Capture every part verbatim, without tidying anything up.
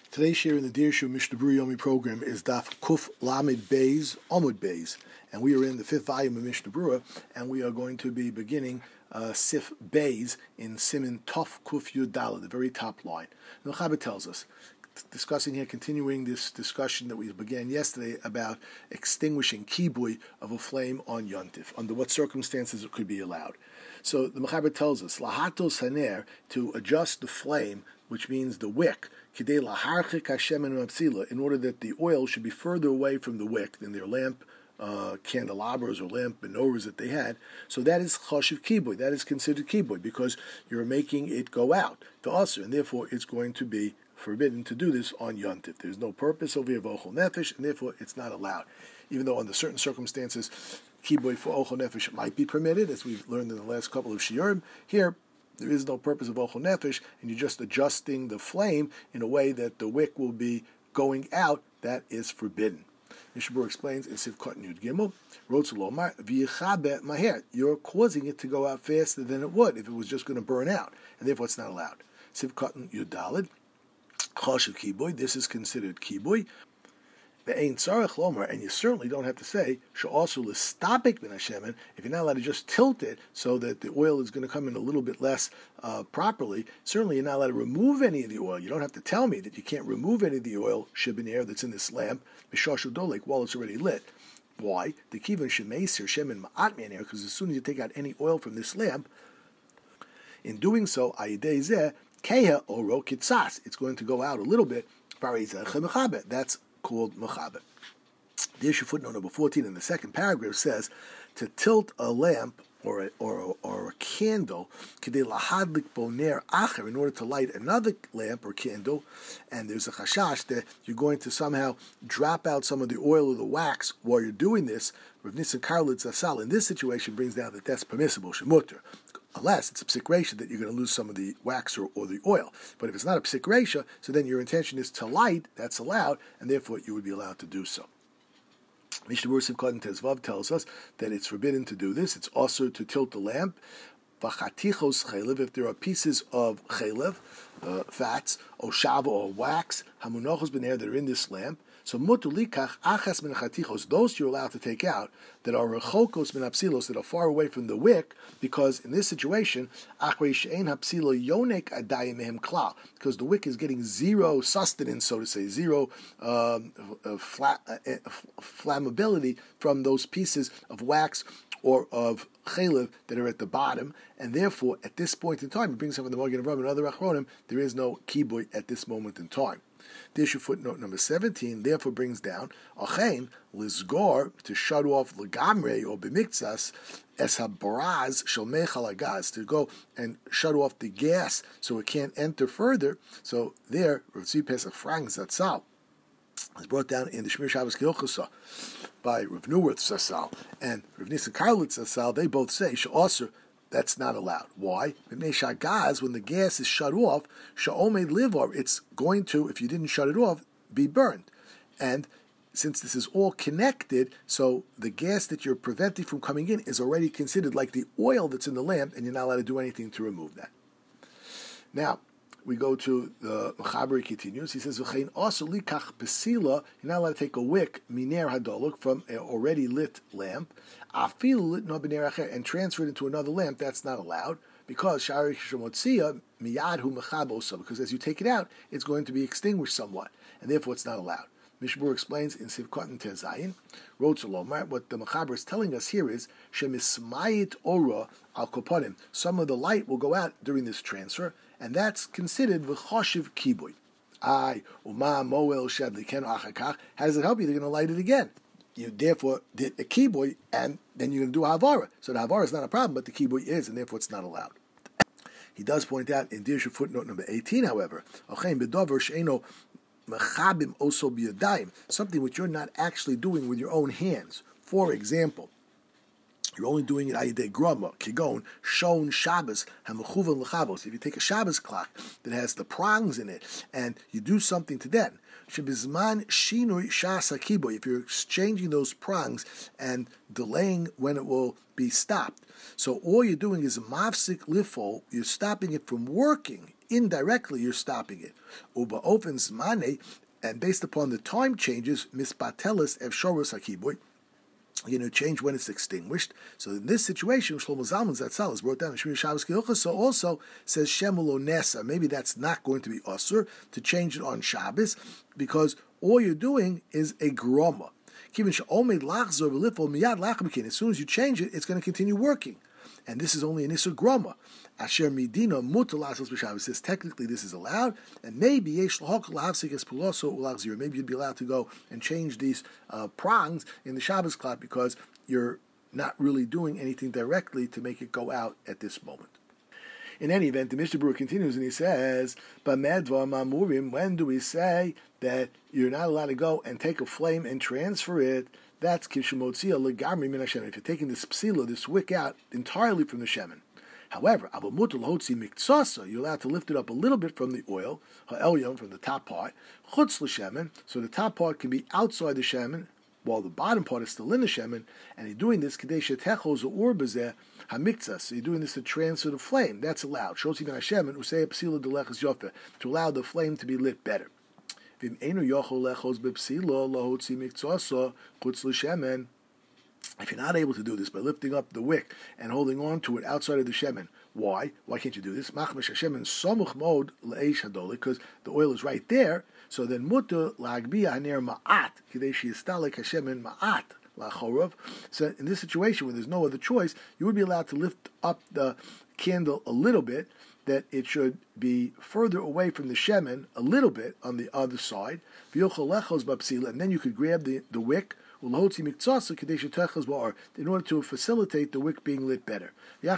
Today's share in the Dirshu Mishnah Berurah Yomi program is Daf Kuf Lamed Beis Amud Beis, and we are in the fifth volume of Mishnah Berurah, and we are going to be beginning uh, Sif Beis in Siman Tov Kuf Yud Daled, the very top line. The Mechaber tells us, discussing here, continuing this discussion that we began yesterday about extinguishing kibui of a flame on Yontif, under what circumstances it could be allowed. So the Mechaber tells us, Lahatos Haner, to adjust the flame, which means the wick, in order that the oil should be further away from the wick than their lamp uh, candelabras or lamp menorahs that they had. So that is chashiv kibui. That is considered kibui because you're making it go out to usher, and therefore it's going to be forbidden to do this on Yontif. There's no purpose over here of ochel nefesh, and therefore it's not allowed. Even though under certain circumstances, kibui for ochel nefesh might be permitted, as we've learned in the last couple of shiurim. Here, there is no purpose of ochel nefesh, and you're just adjusting the flame in a way that the wick will be going out. That is forbidden. Mishnah Berurah explains in Sif Katan Yud Gimel, Rotz Lomar v'yichabe maher. You're causing it to go out faster than it would if it was just going to burn out, and therefore it's not allowed. Sif Katan Yud Daled, chashiv kibui. This is considered kibui. And you certainly don't have to say she'asu l'stapik min hashemen if you're not allowed to just tilt it so that the oil is going to come in a little bit less uh, properly. Certainly, you're not allowed to remove any of the oil. You don't have to tell me that you can't remove any of the oil shibin that's in this lamp mishashu dolek while it's already lit. Why? The kivan shemeisir shemen ma'at min air, because as soon as you take out any oil from this lamp, in doing so ayidei zeh keha oro kitzas, it's going to go out a little bit. That's called mechaber. The issue footnote number fourteen in the second paragraph says to tilt a lamp or a, or, or a candle in order to light another lamp or candle, and there's a chashash that you're going to somehow drop out some of the oil or the wax while you're doing this. Rav Nissen Karlitz Asal in this situation brings down that that's permissible, shemuter, unless it's a psik reisha that you're going to lose some of the wax or, or the oil. But if it's not a psik reisha, so then your intention is to light, that's allowed, and therefore you would be allowed to do so. Mishnah Berurah Sivkot Tezvav tells us that it's forbidden to do this. It's also to tilt the lamp. V'chatichos chaylev, if there are pieces of chaylev, uh, fats, or shava, or wax, hamunochos b'ner, that are in this lamp. So mutulikach achas min chatichos, those you're allowed to take out that are rechokos min hapsilos, that are far away from the wick, because in this situation, achrei she'ein hapsilo yonek adayim mehem klal, because the wick is getting zero sustenance, so to say, zero um, uh, fla- uh, uh, flammability from those pieces of wax or of chaylev that are at the bottom, and therefore at this point in time, it brings up in the Magen Avraham and other achronim, there is no kibui at this moment in time. The issue footnote number seventeen therefore brings down achein lizgor, to shut off legamre or b'miktsas es habaraz shel mechal hagaz, to go and shut off the gas so it can't enter further. So there, Rav Tzvi Pesach Frank Zatzal is brought down in the Shmir Shabbos Kilchusa by Rav Neuwirth Zatzal and Rav Nissen Karlitz Zatzal. They both say she'aser, that's not allowed. Why? When the gas is shut off, sha'omed livar, it's going to, if you didn't shut it off, be burned. And since this is all connected, so the gas that you're preventing from coming in is already considered like the oil that's in the lamp, and you're not allowed to do anything to remove that. Now, we go to the Mechaber, he continues. He says, "V'chein also likach pesila." You're not allowed to take a wick miner hadoluk from an already lit lamp, afilu lit no b'ner acher, and transfer it into another lamp. That's not allowed because shari shemotzia miyad hu mechabosa. Because as you take it out, it's going to be extinguished somewhat, and therefore it's not allowed. Mishnah Berurah explains in Sivkot and Tezayin, Rotz Lomar, what the Mechaber is telling us here is shemismayit ora al koponim. Some of the light will go out during this transfer, and that's considered v'choshiv kibui. Ay, uma moel shadliken achakach. How does it help you? They're going to light it again. You therefore did a kibui, and then you're going to do havara. So the havara is not a problem, but the kibui is, and therefore it's not allowed. He does point out in Dirshu footnote number eighteen, however, something which you're not actually doing with your own hands. For example, you're only doing it ayidei grama, kigon, shon Shabbos, hamechuvan lechavos. If you take a Shabbos clock that has the prongs in it, and you do something to that, shebizman shinui shasa kiboy, if you're exchanging those prongs and delaying when it will be stopped. So all you're doing is mafsik lifo, you're stopping it from working indirectly you're stopping it. Uba opens mane, and based upon the time changes, mispatelis efshoros hakiboy, you're going to change when it's extinguished. So in this situation, Shlomo Zalman Zatzal is brought down in Shmir Shabbos Kiyuchas, so also says Shemul Nesa. Maybe that's not going to be Osur to change it on Shabbos, because all you're doing is a groma. As soon as you change it, it's going to continue working. And this is only an Isur groma. Asher Midina Mutal Asas B'Shabbos says technically this is allowed, and maybe Yesh Lahok Lahavsik Es Puloso Ulachzir. Maybe you'd be allowed to go and change these uh, prongs in the Shabbos clock because you're not really doing anything directly to make it go out at this moment. In any event, the Mishnah Berurah continues and he says, "B'medva Mamurim, when do we say that you're not allowed to go and take a flame and transfer it? That's Kishemotzia Legamri Min Hashem. If you're taking this psila, this wick out entirely from the shemen. However, you're allowed to lift it up a little bit from the oil, ha'elyom, from the top part, chutz l'shemen, so the top part can be outside the shemen, while the bottom part is still in the shemen, and you're doing this, kadesh techos or bezeh hamiktzas, so you're doing this to transfer the flame. That's allowed. Shotzi ben hashemen, usei psila delechas yofe, to allow the flame to be lit better. Vim enu yochol lechos bepsila lahotzi miktzasa chutz l'shemen. If you're not able to do this by lifting up the wick and holding on to it outside of the shemen, why? Why can't you do this? Machmesh hashemen somuch mod leish hadolik, because the oil is right there. So then mutter lagbiya haner ma'at kadesh yistalek hashemen ma'at lachorov. So in this situation, when there's no other choice, you would be allowed to lift up the candle a little bit, that it should be further away from the shemen a little bit on the other side. And then you could grab the, the wick in order to facilitate the wick being lit better. Then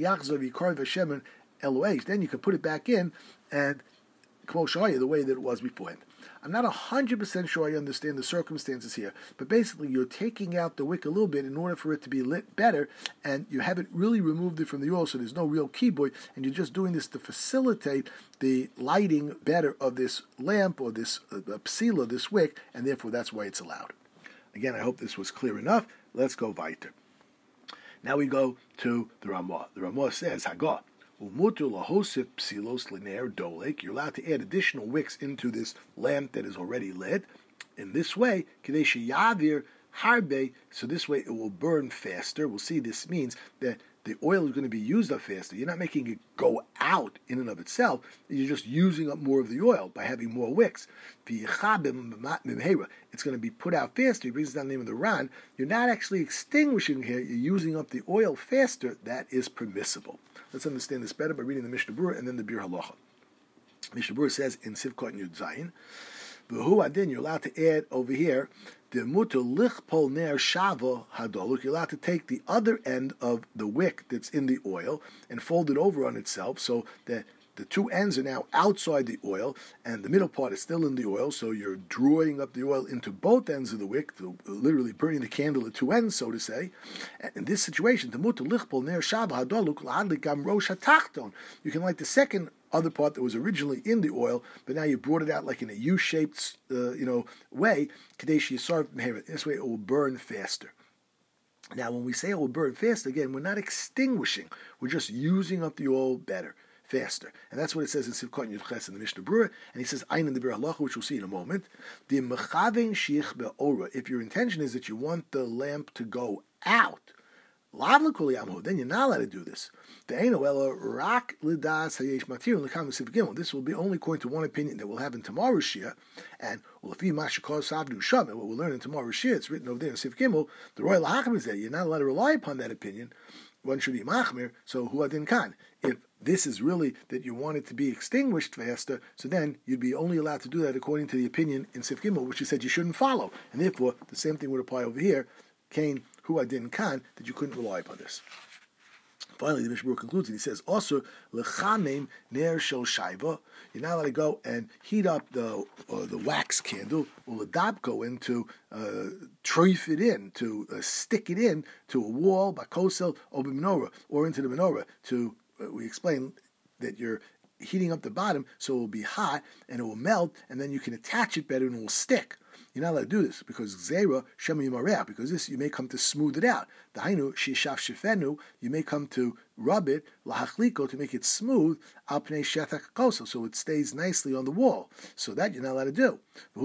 you can put it back in and the way that it was beforehand. I'm not one hundred percent sure I understand the circumstances here, but basically you're taking out the wick a little bit in order for it to be lit better, and you haven't really removed it from the oil, so there's no real keyboy, and you're just doing this to facilitate the lighting better of this lamp or this uh, psila, this wick, and therefore that's why it's allowed. Again, I hope this was clear enough. Let's go weiter. Now we go to the Ramah. The Ramah says, Hagah, Umutu lahosif psilos linear dolek. You're allowed to add additional wicks into this lamp that is already lit. In this way, kadesh yavir harbe, so this way it will burn faster. We'll see this means that the oil is going to be used up faster. You're not making it go out in and of itself. You're just using up more of the oil by having more wicks. It's going to be put out faster. He brings down the name of the Ran. You're not actually extinguishing here. You're using up the oil faster. That is permissible. Let's understand this better by reading the Mishnah Berurah and then the Bir Halacha. Mishnah Berurah says in Sivkot Yud Zayin, V'hu adin, you're allowed to add over here, the mutu lichpol ner shava hadoluk. You're allowed to take the other end of the wick that's in the oil and fold it over on itself, so that the two ends are now outside the oil, and the middle part is still in the oil, so you're drawing up the oil into both ends of the wick, literally burning the candle at two ends, so to say. And in this situation, the mutu lichpol ner shava hadoluk la'adlikam rosh hatachton. You can light the second other part that was originally in the oil, but now you brought it out like in a U-shaped, uh, you know, way. Kadesh yisarv meheret. This way, it will burn faster. Now, when we say it will burn faster, again, we're not extinguishing; we're just using up the oil better, faster, and that's what it says in Sivkot Yud Ches in the Mishnah Berurah. And he says, "Ein in the Bir Halacha," which we'll see in a moment. The mechaven shiich be'ora. If your intention is that you want the lamp to go out, then you're not allowed to do this. This will be only according to one opinion that we'll have in tomorrow's Shia, and what we'll learn in tomorrow's Shia, it's written over there in Sif Gimel, the Royal Hacham is that you're not allowed to rely upon that opinion. One should be machmir, so huadin kan. If this is really that you want it to be extinguished faster, so then you'd be only allowed to do that according to the opinion in Sif Gimel, which you said you shouldn't follow. And therefore, the same thing would apply over here. Cain, huadin kan, that you couldn't rely upon this. Finally, the Mishnah Berurah concludes and he says, also, lechamim ner shel shaiva. You're not allowed to go and heat up the uh, the wax candle, or the dabko in to uh, treif it in, to uh, stick it in to a wall, bakosel, or menorah, or into the menorah. To uh, we explain that you're heating up the bottom so it will be hot and it will melt, and then you can attach it better and it will stick. You're not allowed to do this because Zera Shema Yimareach, because this you may come to smooth it out. The Hainu Shishaf Shefenu, you may come to rub it, Lahachliko, to make it smooth, Al Pnei Shetak Koso, so it stays nicely on the wall. So that you're not allowed to do.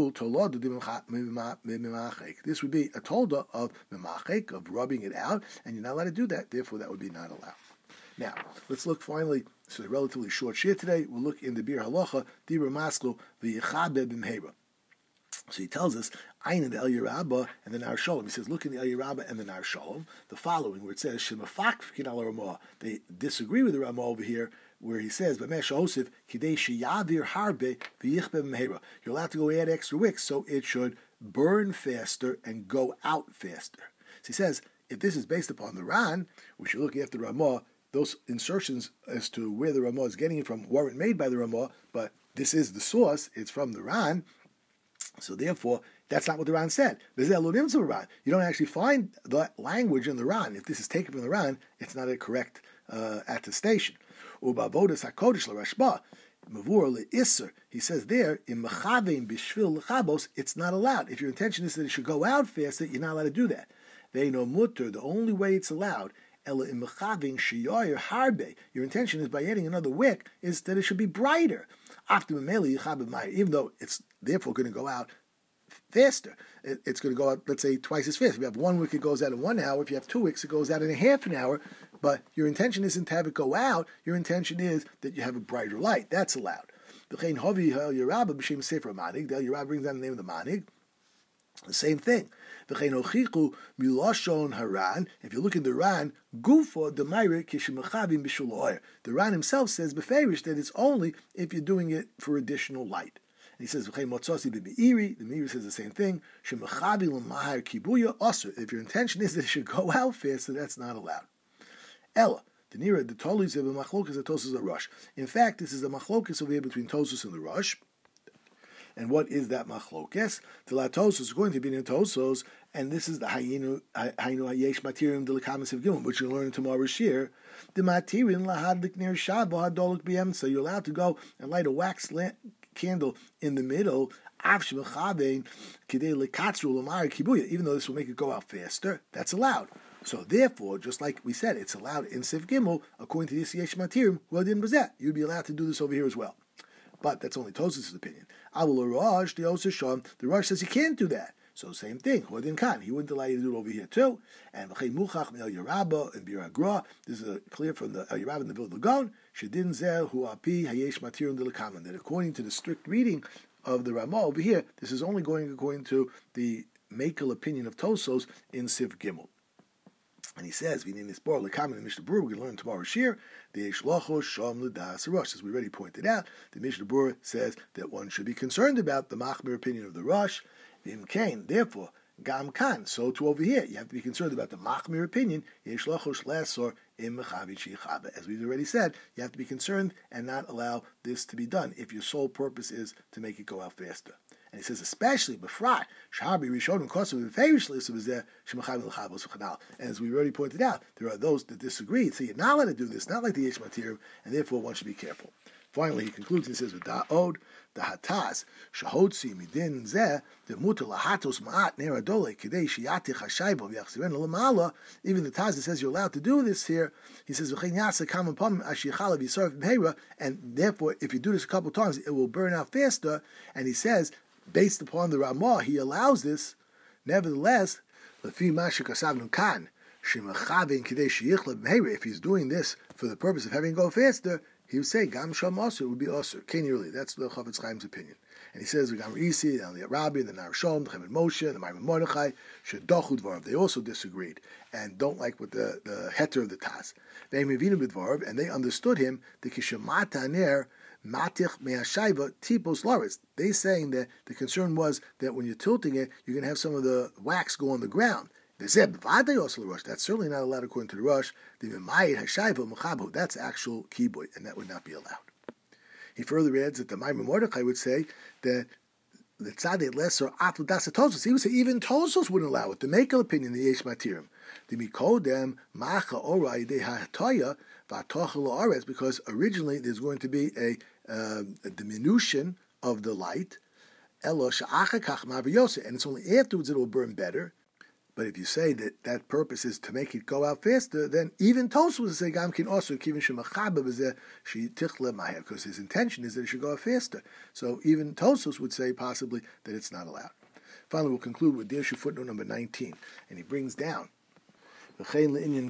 This would be a tolda of memachek, of rubbing it out, and you're not allowed to do that. Therefore, that would be not allowed. Now, let's look finally. So a relatively short shir today. We'll look in the Bir Halacha, Dibra Masklo, V'yichabe b'mheira. So he tells us, Ayin in the El Yerabah and the Nar Shalom. He says, look in the El Yerabah and the Nar Shalom. The following, where it says, Shemafak f'kin al Ramah. They disagree with the Ramah over here, where he says, B'meh sha'osif, Kidei sheyadir harbe v'yichbe b'mheira. You're allowed to go add extra wicks, so it should burn faster and go out faster. So he says, if this is based upon the Ran, we should look after the Ramah. Those insertions as to where the Ramah is getting it from weren't made by the Ramah, but this is the source. It's from the Ran. So therefore, that's not what the Ran said. You don't actually find the language in the Ran. If this is taken from the Ran, it's not a correct uh, attestation. He says there, it's not allowed. If your intention is that it should go out faster, you're not allowed to do that. They know mutter. The only way it's allowed, your intention is by adding another wick, is that it should be brighter. Even though it's therefore going to go out faster. It's going to go out, let's say, twice as fast. If you have one wick, it goes out in one hour. If you have two wicks, it goes out in a half an hour. But your intention isn't to have it go out. Your intention is that you have a brighter light. That's allowed. The El Yerabah brings down the name of the Manig. The same thing. If you look in the Ran, the Ran himself says that it's only if you're doing it for additional light. And he says, the Meiri says the same thing. If your intention is that it should go out faster, that's not allowed. Ella. The nearer the Tolis of the Machlokas, the Tosus of Rosh. In fact, this is a Machlokas over here between Tosus and the Rosh. And what is that machlokes? The latosos is going to be in Tosos, and this is the hayinu hayinu hayesh materium delikamis of gimel, which you learn tomorrow's shir. The materium lahadlik near shaba hadoluk b'yem. So you're allowed to go and light a wax lamp, candle in the middle. Even though this will make it go out faster, that's allowed. So therefore, just like we said, it's allowed in Sif Gimel, according to this yesh materium. Well, didn't bazet. You'd be allowed to do this over here as well. But that's only Tosas' opinion. Abul Rosh, the Osashon, the Rosh says you can't do that. So same thing. Hodin Khan, he wouldn't allow you to do it over here too. And V'chei Muchach El Yerabah and Bir Agra. This is a clear from the El Yerabah and the Vilna Gaon. Shedin Zel Hu Api Hayesh Matirim Delakaman. That according to the strict reading of the Ramah over here, this is only going according to the Mekel opinion of Tosos in Sif Gimel. And he says, "We need this bar lekamen in Mishnah Berurah. We're going to learn tomorrow's shir. The Eish Sham L'das Rosh." As we already pointed out, the Mishnah Berurah says that one should be concerned about the machmir opinion of the Rosh. V'im kain, therefore, gam kan. So to over here, you have to be concerned about the machmir opinion. Eish Lachosh Lasor im Mechavi Shichaba. As we've already said, you have to be concerned and not allow this to be done if your sole purpose is to make it go out faster. And he says, especially befrat, shahabi rishonim kosav v'feirishlis was there shemachayim l'chabos v'chanal. And as we already pointed out, there are those that disagree. So you're not allowed to do this, not like the yesh matirim, and therefore one should be careful. Finally, he concludes and says, with da'od, the hatas, shahotzi midin zeh, the mutal lahatos ma'at ner adole, kidei shiyati chashaybo v'yachziren l'mala. Even the Taz says you're allowed to do this here. He says, v'chein yasa kam upon ashiyachala v'yisarf b'heira, and therefore, if you do this a couple times, it will burn out faster. And he says, based upon the Ramah, he allows this. Nevertheless, if he's doing this for the purpose of having it go faster, he would say, Gam Sham Asur, it would be Asur. Kenirli, that's the Chafetz Chaim's opinion. And he says, Gam Risi, the Rabbi, the Nar Shalom, the Chemed Moshe, the Maimon Mordechai, Shedachu Dvarav. They also disagreed and don't like what the, the heter of the Taz. They Mevinu B'Dvarav, and they understood him, the Kishamata Ner, Matich me'ashayva tipos laris. They saying that the concern was that when you're tilting it, you're going to have some of the wax go on the ground. They said, that's certainly not allowed according to the Rosh. That's actual kiboy, and that would not be allowed. He further adds that the Maimon Mordechai would say that the tzadei lesser atludas tosos. He would say even tosos wouldn't allow it. The Mekel opinion, the yesh matirim, the mikodem macha orai de hatoya v'atochel la'aretz, because originally there's going to be a, uh, a diminution of the light, Elo she'achakach ma'aviyose, and it's only afterwards it will burn better. But if you say that that purpose is to make it go out faster, then even Tosfos will say Gamkin also kivin shemachaba b'zeh she tichle maher, because his intention is that it should go out faster. So even Tosfos would say possibly that it's not allowed. Finally, we'll conclude with Dirshu footnote number nineteen, and he brings down when you have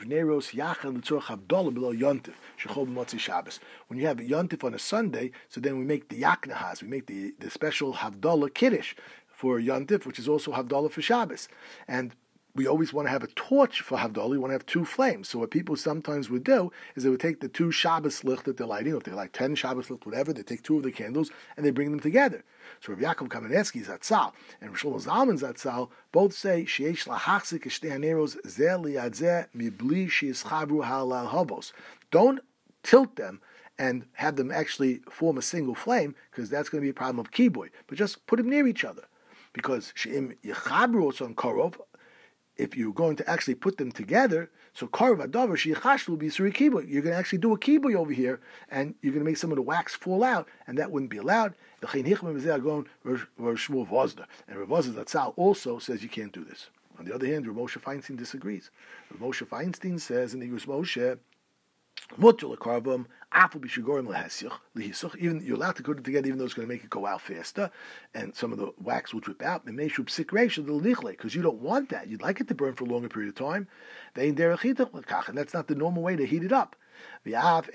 Yontif on a Sunday, so then we make the Yaknahas, we make the, the special Havdalah Kiddush for Yontif, which is also Havdalah for Shabbos. And we always want to have a torch for Havdalah, we want to have two flames. So what people sometimes would do is they would take the two Shabbos licht that they're lighting, or if they like ten Shabbos licht, whatever, they take two of the candles and they bring them together. So Rav Yaakov Kamenetsky Zatzal and Rav Shlomo Zalman Zatzal both say Sheyesh lahachzik shtei haneros zeh liyad zeh mibli sheyischavru halal habos. Don't tilt them and have them actually form a single flame, because that's going to be a problem of kiboy. But just put them near each other, because she'im yichabru otzon korov. If you're going to actually put them together, so karv adavar sheyichashlu will be suri kiboy. You're going to actually do a kiboy over here, and you're going to make some of the wax fall out, and that wouldn't be allowed. And Rav Shmuel Vozda and Rav Vozda Zatzal also says you can't do this. On the other hand, Rav Moshe Feinstein disagrees. Rav Moshe Feinstein says in the Igros Moshe, even you're allowed to put it together, even though it's going to make it go out faster, and some of the wax will drip out. Because you don't want that. You'd like it to burn for a longer period of time. And that's not the normal way to heat it up. And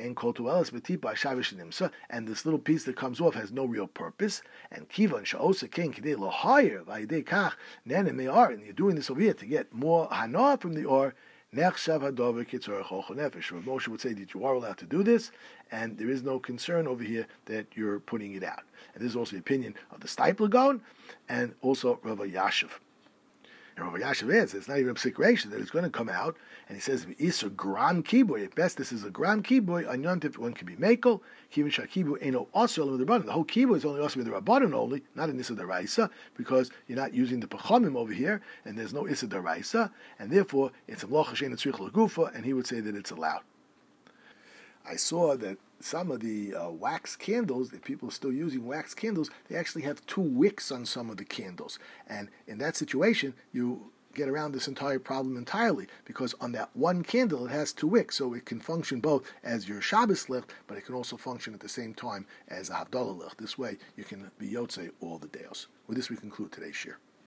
this little piece that comes off has no real purpose. And kivan sha'osa king kidei lohayir v'ayidei kach nenem me'ar. And you're doing this over here to get more hana from the or. Nechshav hadover kitzor chochon nefesh. Rav Moshe would say that you are allowed to do this, and there is no concern over here that you're putting it out. And this is also the opinion of the Steipler Gaon, and also Rav Yashiv. And Rav Yashiv adds, it's not even a psikration that it's going to come out, and he says, "Is a gram kiboy. At best, this is a gram kiboy. On yontif, one can be mekel. Kivin shakibu eno also with the rabbanon. The whole kiboy is only also with the rabbanon only, not in issa deraisa, because you're not using the pachamim over here, and there's no issa deraisa, and therefore it's a mlocha shein tzrich lagufa, and he would say that it's allowed." I saw that some of the uh, wax candles, if people are still using wax candles, they actually have two wicks on some of the candles. And in that situation, you get around this entire problem entirely, because on that one candle it has two wicks, so it can function both as your Shabbos licht, but it can also function at the same time as a Havdalah licht. This way you can be Yotzei all the days. With this we conclude today's shir.